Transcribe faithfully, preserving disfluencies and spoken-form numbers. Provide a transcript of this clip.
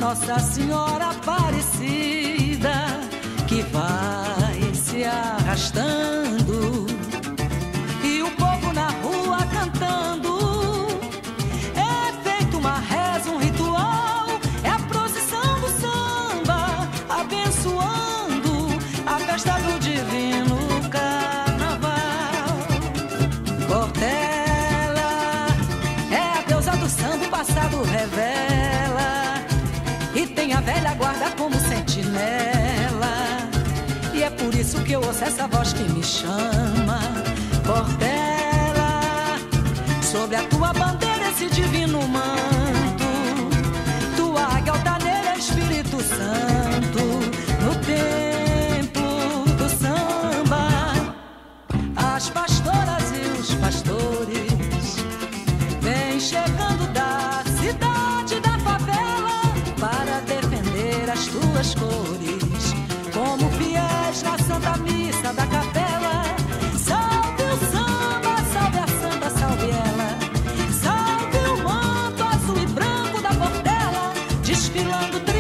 Nossa Senhora Aparecida, que vai se arrastando, e o povo na rua cantando. É feito uma reza, um ritual, é a procissão do samba, abençoando a festa do divino carnaval. Portela é a deusa do samba, o passado revela, e tem a velha guarda como sentinela. E é por isso que eu ouço essa voz que me chama. Portela, sobre a tua bandeira esse divino manto, tua águia altaneira, Espírito Santo, no templo do samba. As pastoras e os pastores vêm chegando da cidade, da favela, para defender as tuas cores, como fiéis na Santa Missa da Capela. Salve o samba, salve a samba, salve ela. Salve o manto azul e branco da Portela, desfilando